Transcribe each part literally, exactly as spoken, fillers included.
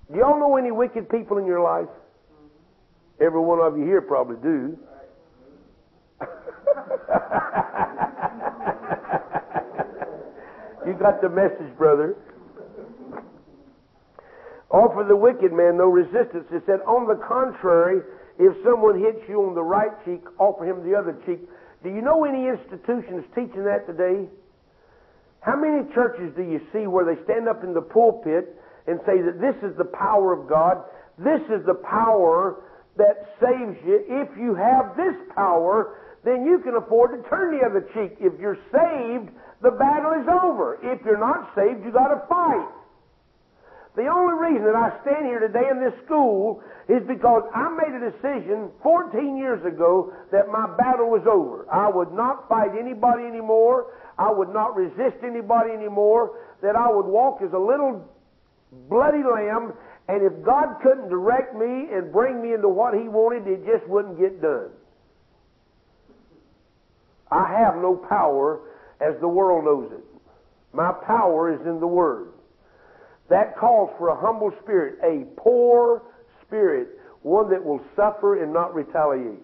Do y'all know any wicked people in your life? Every one of you here probably do. You got the message, brother. Offer the wicked man no resistance. It said, on the contrary, if someone hits you on the right cheek, offer him the other cheek. Do you know any institutions teaching that today? How many churches do you see where they stand up in the pulpit and say that this is the power of God, this is the power that saves you. If you have this power, then you can afford to turn the other cheek. If you're saved, the battle is over. If you're not saved, you got to fight. The only reason that I stand here today in this school is because I made a decision fourteen years ago that my battle was over. I would not fight anybody anymore. I would not resist anybody anymore. That I would walk as a little bloody lamb, and if God couldn't direct me and bring me into what He wanted, it just wouldn't get done. I have no power as the world knows it. My power is in the Word. That calls for a humble spirit, a poor spirit, one that will suffer and not retaliate.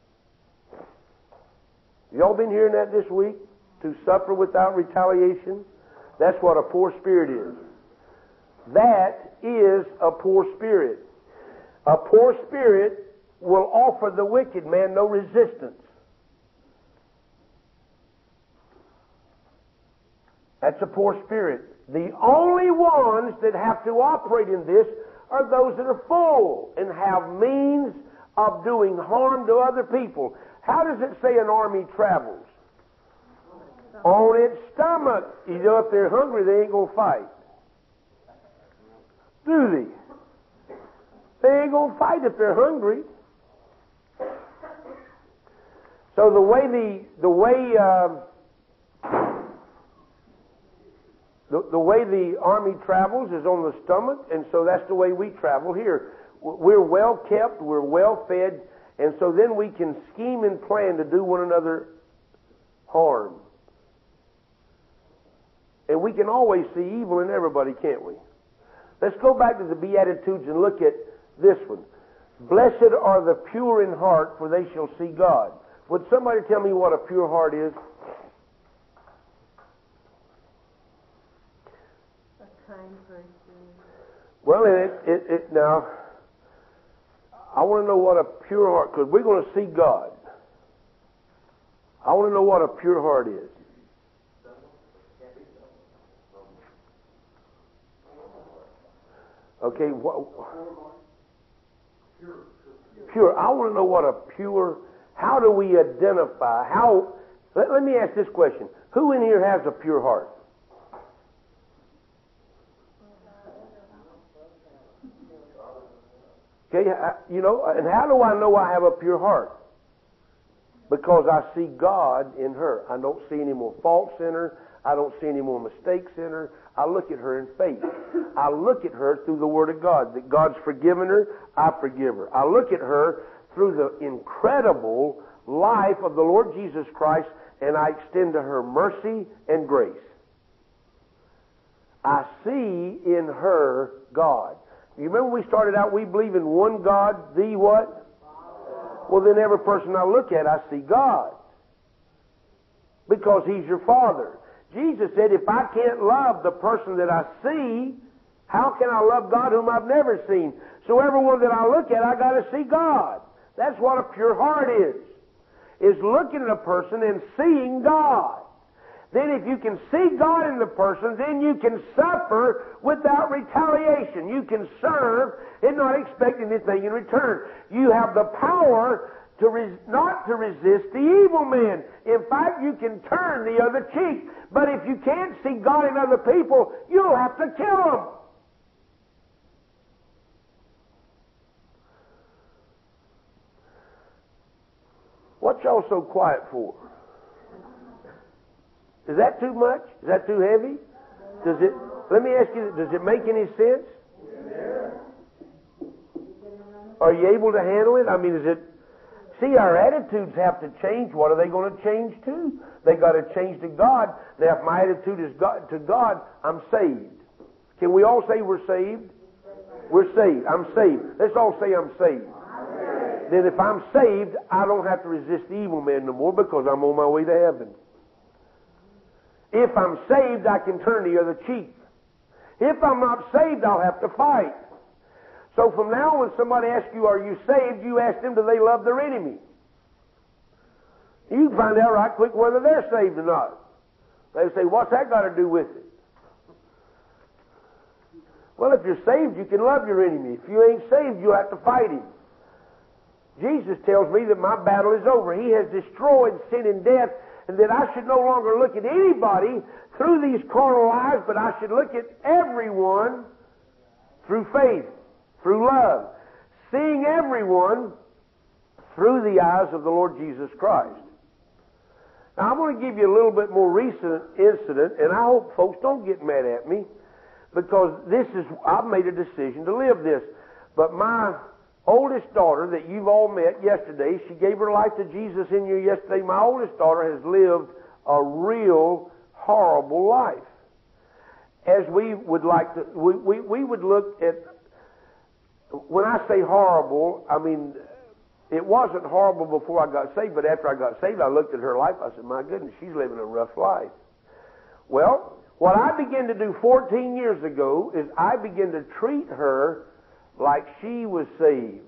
Y'all been hearing that this week? To suffer without retaliation? That's what a poor spirit is. That is a poor spirit. A poor spirit will offer the wicked man no resistance. That's a poor spirit. The only ones that have to operate in this are those that are full and have means of doing harm to other people. How does it say an army travels? On its stomach. You know, if they're hungry, they ain't going to fight. Do they? They ain't going to fight if they're hungry. So the way the the way uh, the, the way the army travels is on the stomach, and so that's the way we travel here. We're well kept, we're well fed, and so then we can scheme and plan to do one another harm. And we can always see evil in everybody, can't we? Let's go back to the Beatitudes and look at this one. Blessed are the pure in heart, for they shall see God. Would somebody tell me what a pure heart is? A kind person. Well, it, it, it, now, I want to know what a pure heart, because we're going to see God. I want to know what a pure heart is. Okay, what, pure. I want to know what a pure, how do we identify, how, let, let me ask this question. Who in here has a pure heart? Okay, you know, and how do I know I have a pure heart? Because I see God in her. I don't see any more faults in her. I don't see any more mistakes in her. I look at her in faith. I look at her through the Word of God. That God's forgiven her, I forgive her. I look at her through the incredible life of the Lord Jesus Christ, and I extend to her mercy and grace. I see in her God. You remember we started out, we believe in one God, the what? Well, then every person I look at, I see God. Because He's your Father. Jesus said, if I can't love the person that I see, how can I love God whom I've never seen? So everyone that I look at, I got to see God. That's what a pure heart is. Is looking at a person and seeing God. Then if you can see God in the person, then you can suffer without retaliation. You can serve and not expect anything in return. You have the power to res- not to resist the evil man. In fact, you can turn the other cheek. But if you can't see God in other people, you'll have to kill them. What y'all so quiet for? Is that too much? Is that too heavy? Does it? Let me ask you, does it make any sense? Are you able to handle it? I mean, is it... See, our attitudes have to change. What are they going to change to? They got to change to God. Now, if my attitude is God, to God, I'm saved. Can we all say we're saved? We're saved. I'm saved. Let's all say I'm saved. Then if I'm saved, I don't have to resist the evil man no more because I'm on my way to heaven. If I'm saved, I can turn the other cheek. If I'm not saved, I'll have to fight. So from now on, when somebody asks you, are you saved? You ask them, do they love their enemy? You can find out right quick whether they're saved or not. They say, what's that got to do with it? Well, if you're saved, you can love your enemy. If you ain't saved, you'll have to fight him. Jesus tells me that my battle is over. He has destroyed sin and death, and that I should no longer look at anybody through these carnal eyes, but I should look at everyone through faith, through love, seeing everyone through the eyes of the Lord Jesus Christ. Now, I'm going to give you a little bit more recent incident, and I hope folks don't get mad at me, because this is, I've made a decision to live this. But my oldest daughter that you've all met yesterday, she gave her life to Jesus in you yesterday. My oldest daughter has lived a real horrible life. As we would like to, we, we, we would look at, when I say horrible, I mean, it wasn't horrible before I got saved, but after I got saved, I looked at her life, I said, my goodness, she's living a rough life. Well, what I began to do fourteen years ago is I began to treat her like she was saved.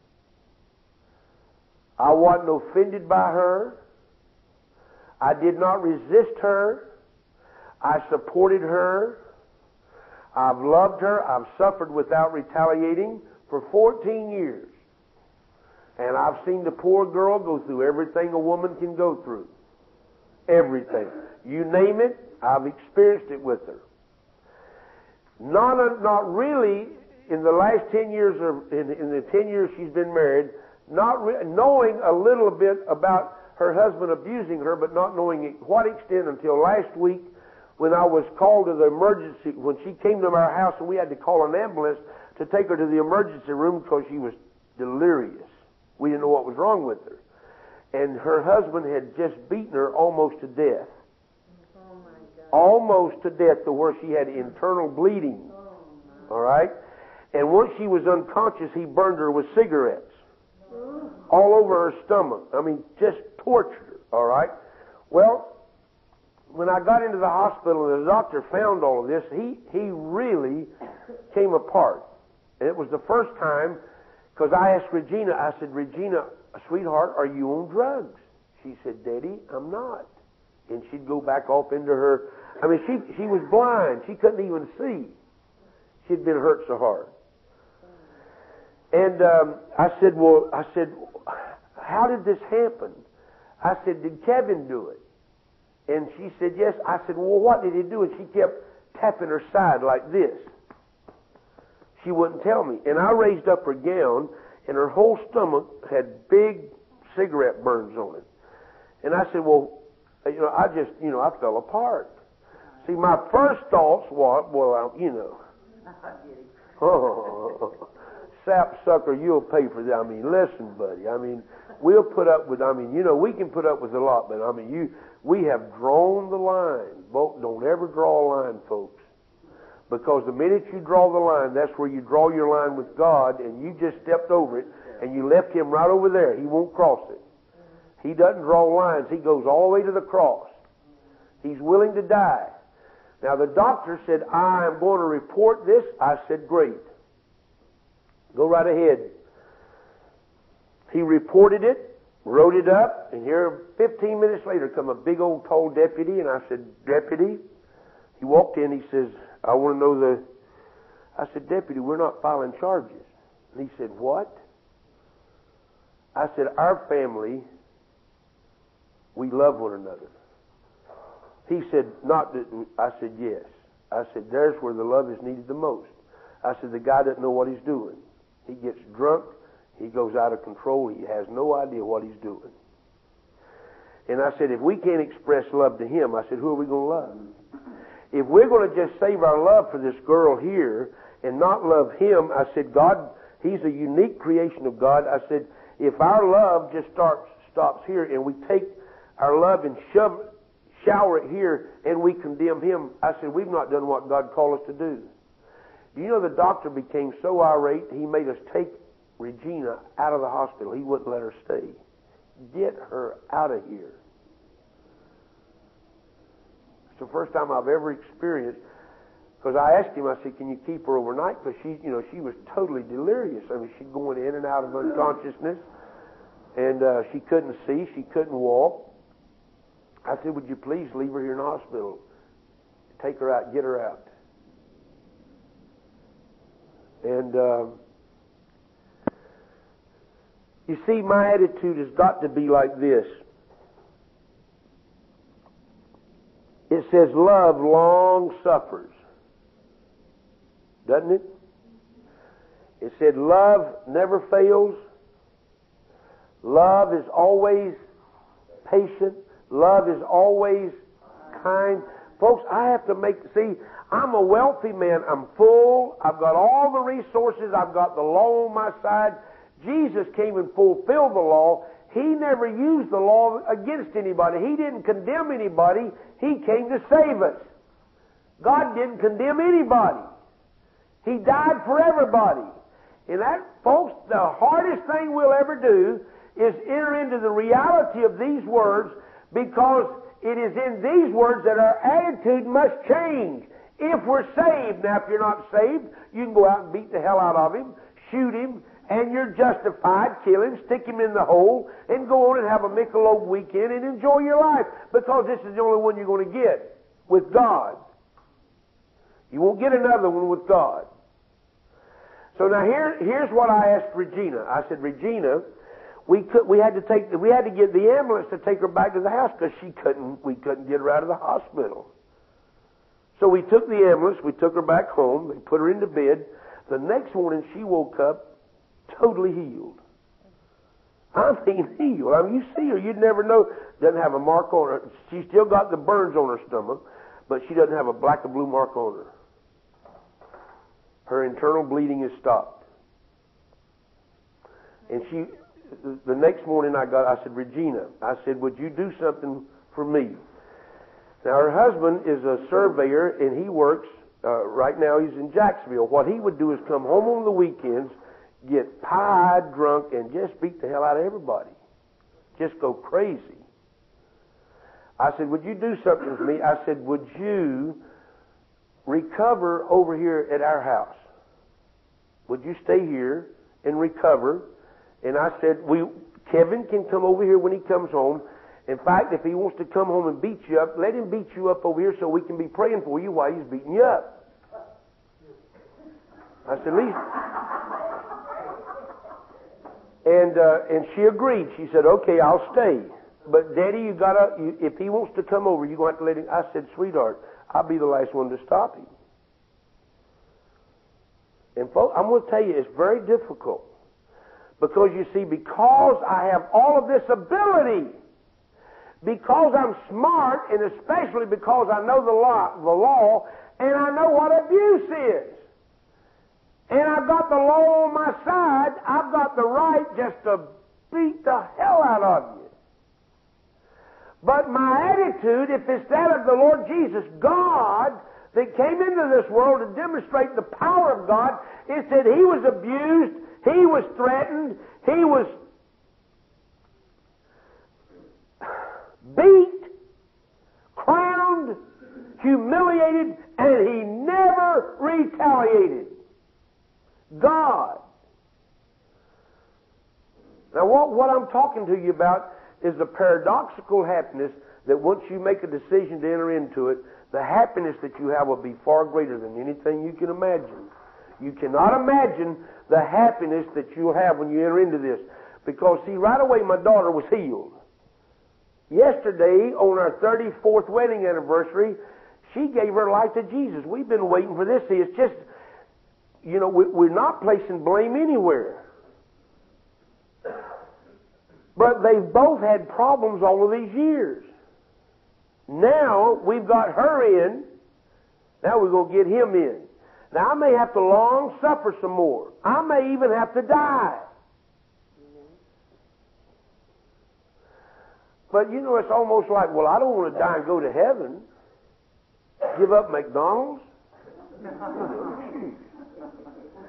I wasn't offended by her. I did not resist her. I supported her. I've loved her. I've suffered without retaliating for fourteen years. And I've seen the poor girl go through everything a woman can go through. Everything. You name it, I've experienced it with her. Not, a, not really in the last ten years, or in, in the ten years she's been married, not re- knowing a little bit about her husband abusing her, but not knowing at what extent until last week when I was called to the emergency, when she came to our house and we had to call an ambulance to take her to the emergency room because she was delirious. We didn't know what was wrong with her. And her husband had just beaten her almost to death. Oh my God. Almost to death, to where she had internal bleeding. Oh, all right? And once she was unconscious, he burned her with cigarettes. All over her stomach. I mean, just tortured her. All right? Well, when I got into the hospital and the doctor found all of this, he, he really came apart. And it was the first time, because I asked Regina, I said, Regina, sweetheart, are you on drugs? She said, Daddy, I'm not. And she'd go back off into her, I mean, she she was blind. She couldn't even see. She'd been hurt so hard. And um, I said, well, I said, how did this happen? I said, did Kevin do it? And she said, yes. I said, well, what did he do? And she kept tapping her side like this. She wouldn't tell me. And I raised up her gown, and her whole stomach had big cigarette burns on it. And I said, well, you know, I just, you know, I fell apart. See, my first thoughts was, well, I, you know, oh, sapsucker, you'll pay for that. I mean, listen, buddy, I mean, we'll put up with, I mean, you know, we can put up with a lot, but I mean, you, we have drawn the line. Don't ever draw a line, folks. Because the minute you draw the line, that's where you draw your line with God, and you just stepped over it, and you left him right over there. He won't cross it. He doesn't draw lines. He goes all the way to the cross. He's willing to die. Now, the doctor said, I am going to report this. I said, great. Go right ahead. He reported it, wrote it up, and here, fifteen minutes later, come a big old tall deputy, and I said, Deputy. He walked in, he says, I want to know the... I said, Deputy, we're not filing charges. And he said, what? I said, our family, we love one another. He said, not that... I said, yes. I said, there's where the love is needed the most. I said, the guy doesn't know what he's doing. He gets drunk. He goes out of control. He has no idea what he's doing. And I said, if we can't express love to him, I said, who are we going to love? If we're going to just save our love for this girl here and not love him, I said, God, he's a unique creation of God. I said, if our love just starts stops here and we take our love and shove, shower it here and we condemn him, I said, we've not done what God called us to do. Do you know the doctor became so irate, he made us take Regina out of the hospital. He wouldn't let her stay. Get her out of here. It's the first time I've ever experienced, because I asked him, I said, can you keep her overnight? Because she, you know, she was totally delirious. I mean, she'd going in and out of unconsciousness, and uh, she couldn't see, she couldn't walk. I said, would you please leave her here in the hospital? Take her out, get her out. And uh, you see, my attitude has got to be like this. It says love long suffers. Doesn't it? It said love never fails. Love is always patient. Love is always kind. Folks, I have to make, see, I'm a wealthy man. I'm full. I've got all the resources. I've got the law on my side. Jesus came and fulfilled the law. He never used the law against anybody. He didn't condemn anybody. He came to save us. God didn't condemn anybody. He died for everybody. And that, folks, the hardest thing we'll ever do is enter into the reality of these words, because it is in these words that our attitude must change. If we're saved, now if you're not saved, you can go out and beat the hell out of him, shoot him, and you're justified, kill him, stick him in the hole, and go on and have a Michelob weekend and enjoy your life, because this is the only one you're going to get with God. You won't get another one with God. So now here, here's what I asked Regina. I said, Regina, we could, we had to take, we had to get the ambulance to take her back to the house because she couldn't, we couldn't get her out of the hospital. So we took the ambulance, we took her back home, they put her into bed. The next morning she woke up totally healed. I mean healed. I mean, you see her, you'd never know. Doesn't have a mark on her. She's still got the burns on her stomach, but she doesn't have a black or blue mark on her. Her internal bleeding is stopped. And she, the next morning I got, I said, Regina, I said, would you do something for me? Now, her husband is a surveyor, and he works, uh, right now he's in Jacksonville. What he would do is come home on the weekends, get pie drunk, and just beat the hell out of everybody. Just go crazy. I said, would you do something for me? I said, would you recover over here at our house? Would you stay here and recover? And I said, we, Kevin can come over here when he comes home. In fact, if he wants to come home and beat you up, let him beat you up over here so we can be praying for you while he's beating you up. I said, Lisa. And uh, and she agreed. She said, okay, I'll stay. But Daddy, you gotta. You, if he wants to come over, you're going to have to let him. I said, sweetheart, I'll be the last one to stop him. And folks, I'm going to tell you, it's very difficult. Because you see, because I have all of this ability, because I'm smart, and especially because I know the law, the law, and I know what abuse is, and I've got the law on my side, I've got the right just to beat the hell out of you. But my attitude, if it's that of the Lord Jesus, God, that came into this world to demonstrate the power of God, is that He was abused, He was threatened, He was beat, crowned, humiliated, and He never retaliated. God. Now what, what I'm talking to you about is the paradoxical happiness that once you make a decision to enter into it, the happiness that you have will be far greater than anything you can imagine. You cannot imagine the happiness that you'll have when you enter into this. Because, see, right away my daughter was healed. Yesterday, on our thirty-fourth wedding anniversary, she gave her life to Jesus. We've been waiting for this. See, it's just, you know, we're not placing blame anywhere. But they've both had problems all of these years. Now, we've got her in. Now we're going to get him in. Now, I may have to long suffer some more. I may even have to die. But, you know, it's almost like, well, I don't want to die and go to heaven. Give up McDonald's?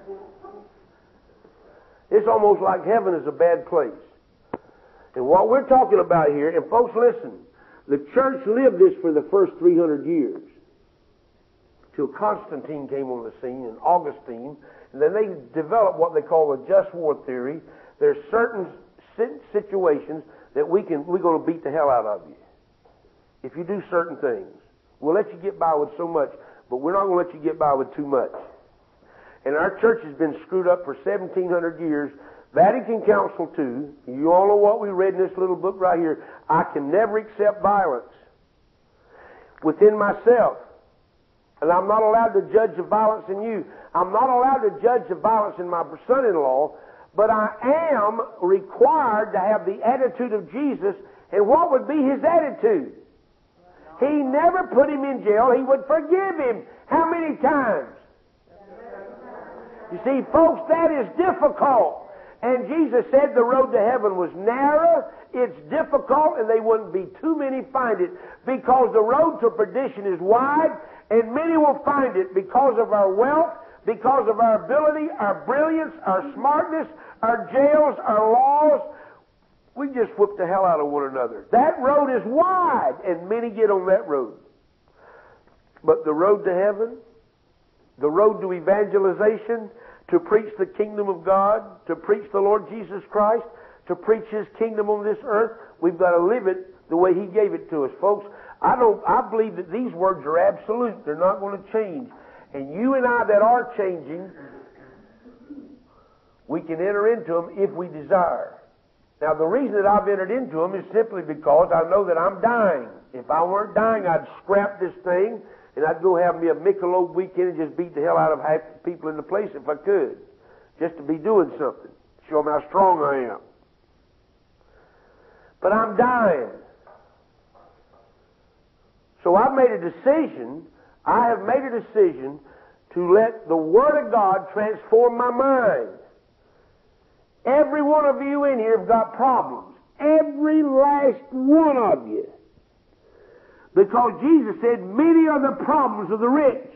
It's almost like heaven is a bad place. And what we're talking about here, and folks listen, the church lived this for the first three hundred years. Till Constantine came on the scene, and Augustine, and then they developed what they call the just war theory. There's certain situations that we can, we're going to beat the hell out of you. If you do certain things. We'll let you get by with so much, but we're not going to let you get by with too much. And our church has been screwed up for seventeen hundred years. Vatican Council two, you all know what we read in this little book right here. I can never accept violence within myself. And I'm not allowed to judge the violence in you. I'm not allowed to judge the violence in my son-in-law, but I am required to have the attitude of Jesus. And what would be his attitude? He never put him in jail. He would forgive him. How many times? You see, folks, that is difficult. And Jesus said the road to heaven was narrow, it's difficult, and they wouldn't be too many find it, because the road to perdition is wide, and many will find it because of our wealth, because of our ability, our brilliance, our smartness, our jails, our laws. We just whip the hell out of one another. That road is wide, and many get on that road. But the road to heaven, the road to evangelization, to preach the kingdom of God, to preach the Lord Jesus Christ, to preach his kingdom on this earth, we've got to live it the way he gave it to us. Folks, I don't I believe that these words are absolute. They're not going to change. And you and I that are changing, we can enter into them if we desire. Now, the reason that I've entered into them is simply because I know that I'm dying. If I weren't dying, I'd scrap this thing and I'd go have me a Michelob weekend and just beat the hell out of half the people in the place if I could. Just to be doing something. Show them how strong I am. But I'm dying. So I've made a decision, I have made a decision to let the Word of God transform my mind. Every one of you in here have got problems. Every last one of you. Because Jesus said, many are the problems of the rich.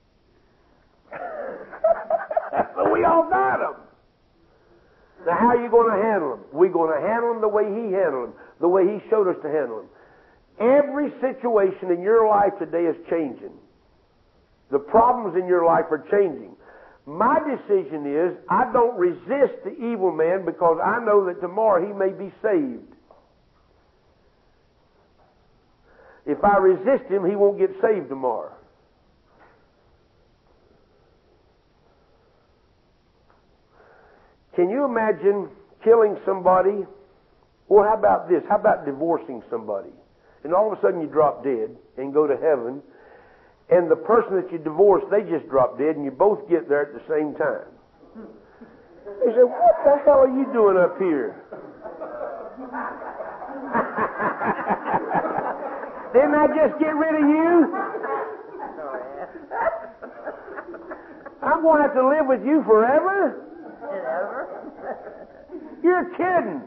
So we all got them. Now how are you going to handle them? We're going to handle them the way he handled them, the way he showed us to handle them. Every situation in your life today is changing. The problems in your life are changing. My decision is, I don't resist the evil man because I know that tomorrow he may be saved. If I resist him, he won't get saved tomorrow. Can you imagine killing somebody? Well, how about this? How about divorcing somebody? And all of a sudden you drop dead and go to heaven, and the person that you divorced, they just drop dead, and you both get there at the same time. They say, what the hell are you doing up here? Didn't I just get rid of you? I'm going to have to live with you forever? You're kidding.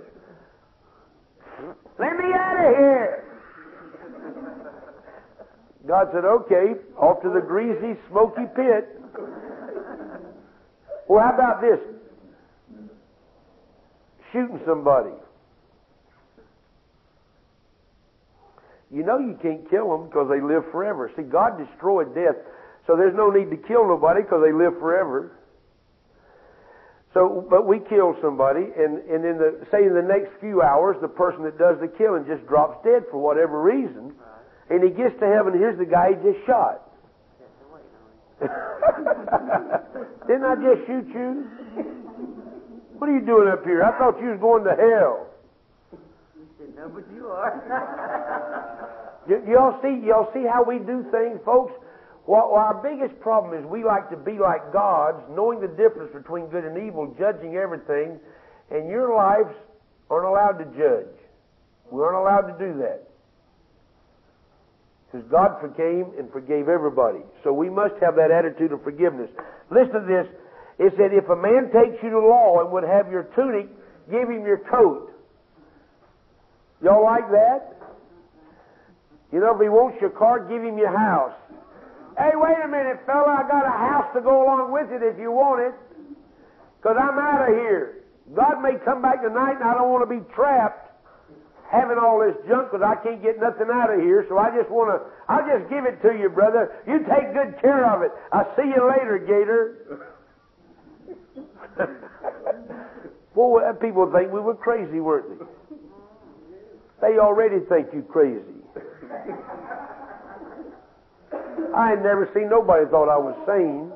Let me out of here. God said, okay, off to the greasy, smoky pit. Well, how about this? Shooting somebody. You know you can't kill them because they live forever. See, God destroyed death, so there's no need to kill nobody because they live forever. So, but we kill somebody, and, and in the, say in the next few hours, the person that does the killing just drops dead for whatever reason, and he gets to heaven, here's the guy he just shot. Didn't I just shoot you? What are you doing up here? I thought you was going to hell. No, but you are. y- y'all see, y'all see how we do things, folks? Well, our biggest problem is we like to be like gods, knowing the difference between good and evil, judging everything, and your lives aren't allowed to judge. We aren't allowed to do that. Because God forgave and forgave everybody. So we must have that attitude of forgiveness. Listen to this. It said, if a man takes you to law and would have your tunic, give him your coat. Y'all like that? You know, if he wants your car, give him your house. Hey, wait a minute, fella. I got a house to go along with it if you want it. Because I'm out of here. God may come back tonight and I don't want to be trapped having all this junk because I can't get nothing out of here. So I just want to, I'll just give it to you, brother. You take good care of it. I'll see you later, Gator. Boy, people think we were crazy, weren't they? They already think you crazy. I had never seen nobody thought I was sane.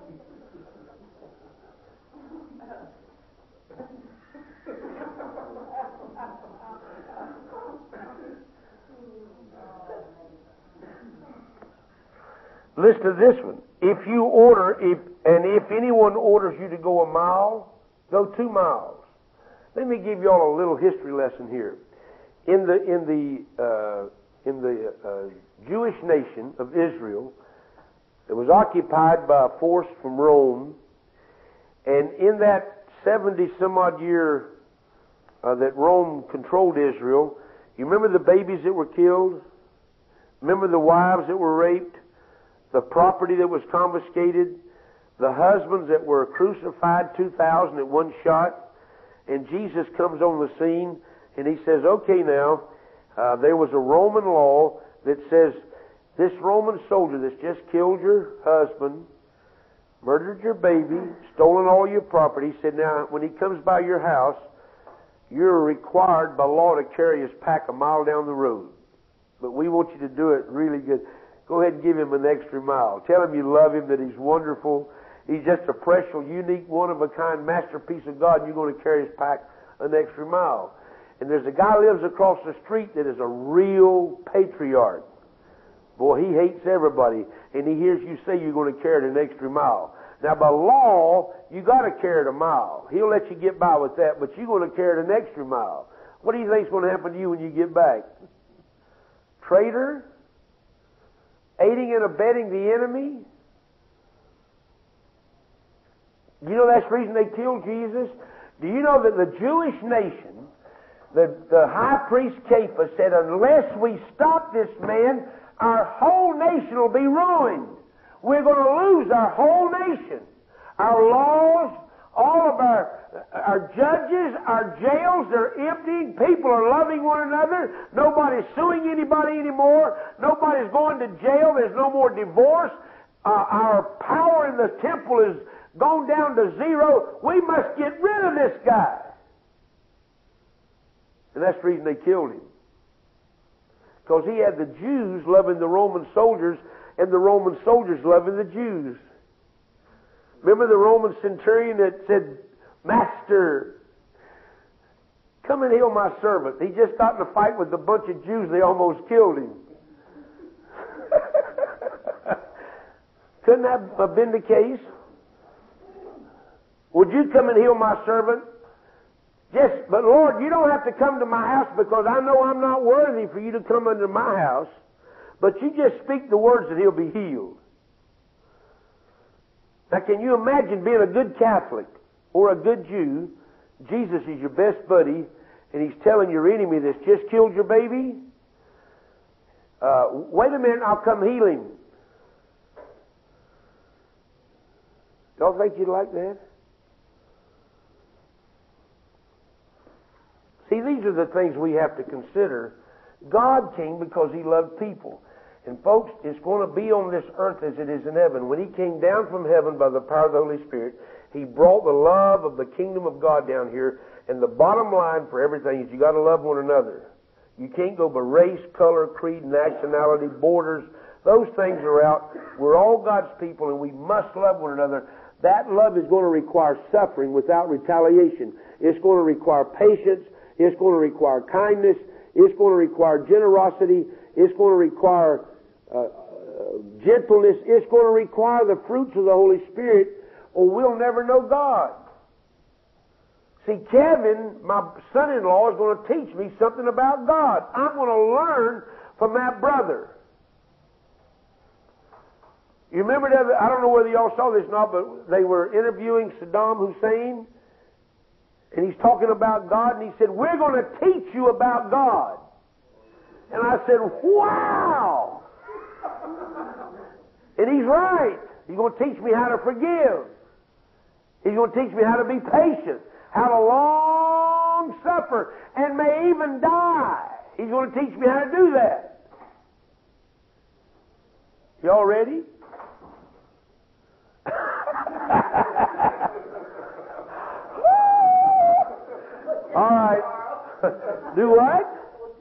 Listen to this one. If you order, if and if anyone orders you to go a mile, go two miles. Let me give you all a little history lesson here. In the in the uh, in the uh, Jewish nation of Israel, it was occupied by a force from Rome, and in that seventy some odd year uh, that Rome controlled Israel, you remember the babies that were killed? Remember the wives that were raped? The property that was confiscated, the husbands that were crucified, two thousand at one shot, and Jesus comes on the scene and he says, okay now, uh, there was a Roman law that says this Roman soldier that's just killed your husband, murdered your baby, stolen all your property, he said now when he comes by your house, you're required by law to carry his pack a mile down the road. But we want you to do it really good. Go ahead and give him an extra mile. Tell him you love him, that he's wonderful. He's just a precious, unique, one-of-a-kind masterpiece of God, and you're going to carry his pack an extra mile. And there's a guy who lives across the street that is a real patriarch. Boy, he hates everybody, and he hears you say you're going to carry it an extra mile. Now, by law, you got to carry it a mile. He'll let you get by with that, but you're going to carry it an extra mile. What do you think's going to happen to you when you get back? Traitor? Aiding and abetting the enemy? You know that's the reason they killed Jesus? Do you know that the Jewish nation, the, the high priest Caiaphas said, unless we stop this man, our whole nation will be ruined. We're going to lose our whole nation. Our laws, all of our our judges, our jails, they're emptying. People are loving one another. Nobody's suing anybody anymore. Nobody's going to jail. There's no more divorce. Uh, our power in the temple is gone down to zero. We must get rid of this guy. And that's the reason they killed him. Because he had the Jews loving the Roman soldiers and the Roman soldiers loving the Jews. Remember the Roman centurion that said, Master, come and heal my servant. He just got in a fight with a bunch of Jews. They almost killed him. Couldn't that have been the case? Would you come and heal my servant? Yes, but Lord, you don't have to come to my house because I know I'm not worthy for you to come under my house. But you just speak the words and he'll be healed. Now, can you imagine being a good Catholic or a good Jew? Jesus is your best buddy, and he's telling your enemy that's just killed your baby, uh, wait a minute, I'll come heal him. Don't think you'd like that? See, these are the things we have to consider. God came because he loved people. And folks, it's going to be on this earth as it is in heaven. When he came down from heaven by the power of the Holy Spirit, he brought the love of the kingdom of God down here. And the bottom line for everything is you got to love one another. You can't go by race, color, creed, nationality, borders. Those things are out. We're all God's people and we must love one another. That love is going to require suffering without retaliation. It's going to require patience. It's going to require kindness. It's going to require generosity. It's going to require uh, gentleness. It's going to require the fruits of the Holy Spirit, or we'll never know God. See, Kevin, my son-in-law, is going to teach me something about God. I'm going to learn from that brother. You remember that? I don't know whether y'all saw this or not, but they were interviewing Saddam Hussein, and he's talking about God, and he said, we're going to teach you about God. And I said, wow! And He's right. He's going to teach me how to forgive. He's going to teach me how to be patient, how to long suffer, and may even die. He's going to teach me how to do that. Y'all ready? All right. Do what?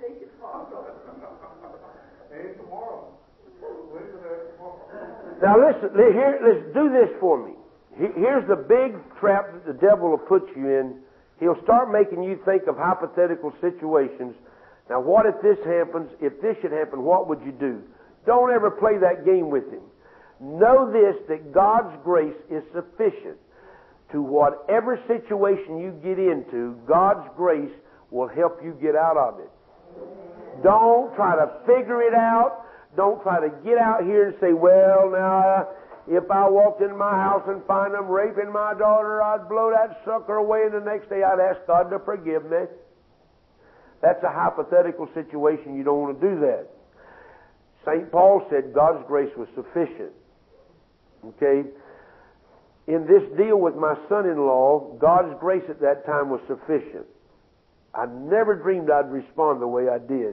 Now listen, here, let's do this for me. Here's the big trap that the devil will put you in. He'll start making you think of hypothetical situations. Now what if this happens? If this should happen, what would you do? Don't ever play that game with him. Know this, that God's grace is sufficient to whatever situation you get into. God's grace will help you get out of it. Don't try to figure it out. Don't try to get out here and say, well, now, if I walked into my house and find them raping my daughter, I'd blow that sucker away, and the next day I'd ask God to forgive me. That's a hypothetical situation. You don't want to do that. Saint Paul said God's grace was sufficient. Okay? In this deal with my son-in-law, God's grace at that time was sufficient. I never dreamed I'd respond the way I did.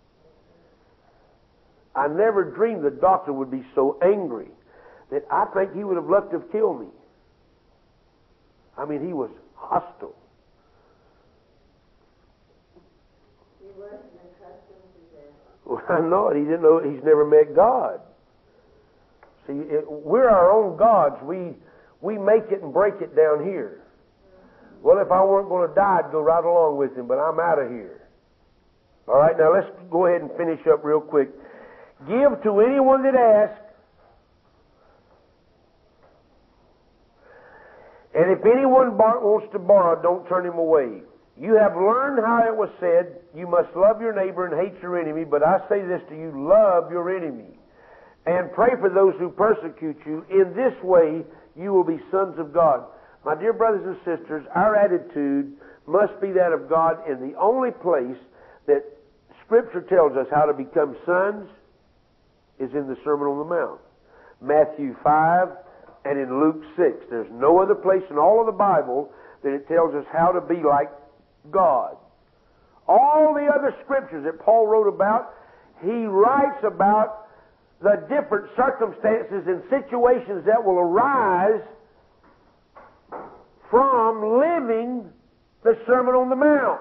I never dreamed the doctor would be so angry that I think he would have loved to have killed me. I mean, he was hostile. He wasn't accustomed to that. Well, I know it. He didn't know. He's never met God. See, it, we're our own gods. We we make it and break it down here. Well, if I weren't going to die, I'd go right along with him, but I'm out of here. All right, now let's go ahead and finish up real quick. Give to anyone that asks, and if anyone bar- wants to borrow, don't turn him away. You have learned how it was said, you must love your neighbor and hate your enemy, but I say this to you, love your enemy, and pray for those who persecute you. In this way, you will be sons of God. My dear brothers and sisters, our attitude must be that of God, and the only place that Scripture tells us how to become sons is in the Sermon on the Mount. Matthew five and in Luke six. There's no other place in all of the Bible that it tells us how to be like God. All the other Scriptures that Paul wrote about, he writes about the different circumstances and situations that will arise from living the Sermon on the Mount.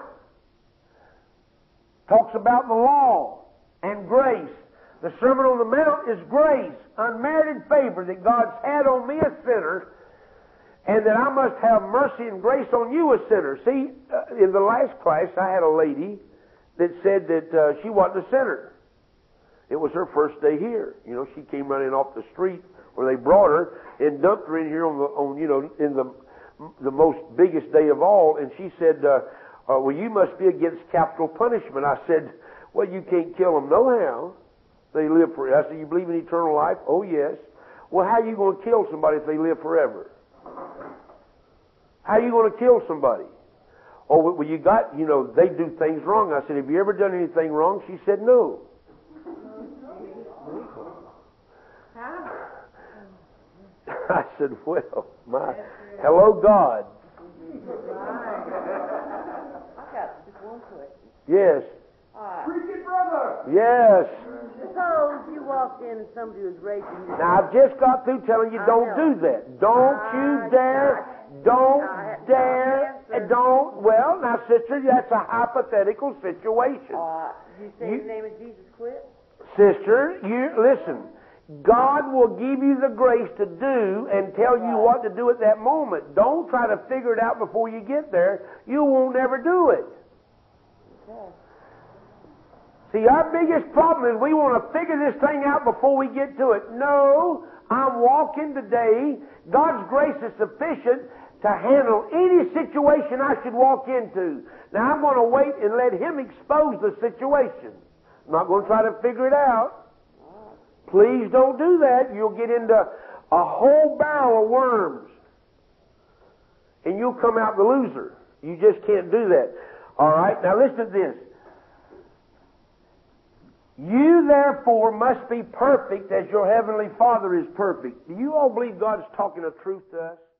Talks about the law and grace. The Sermon on the Mount is grace, unmerited favor that God's had on me, a sinner, and that I must have mercy and grace on you, a sinner. See, uh, in the last class, I had a lady that said that uh, she wasn't a sinner. It was her first day here. You know, she came running off the street where they brought her and dumped her in here on the, on you know, in the the most biggest day of all. And she said, uh, uh, "Well, you must be against capital punishment." I said, "Well, you can't kill them no how. They live forever." I said, "You believe in eternal life?" "Oh, yes." "Well, how are you going to kill somebody if they live forever? How are you going to kill somebody?" "Oh, well, you got, you know, they do things wrong." I said, "Have you ever done anything wrong?" She said, "No." I said, "Well, my, hello, God." I got just one question. Yes. Uh, Preach it, brother! Yes. suppose you walked in and somebody was raping you. Now, I've just got through telling you, I don't know. do that. Don't I- you dare. Don't I- I- dare. I- and Don't. Well, now, sister, that's a hypothetical situation. Uh, you say You- in the name of Jesus quit? Sister, you listen. God will give you the grace to do and tell you what to do at that moment. Don't try to figure it out before you get there. You won't never do it. Okay. See, our biggest problem is we want to figure this thing out before we get to it. No, I'm walking today. God's grace is sufficient to handle any situation I should walk into. Now, I'm going to wait and let Him expose the situation. I'm not going to try to figure it out. Please don't do that. You'll get into a whole barrel of worms. And you'll come out the loser. You just can't do that. All right? Now listen to this. You therefore must be perfect as your heavenly Father is perfect. Do you all believe God is talking the truth to us?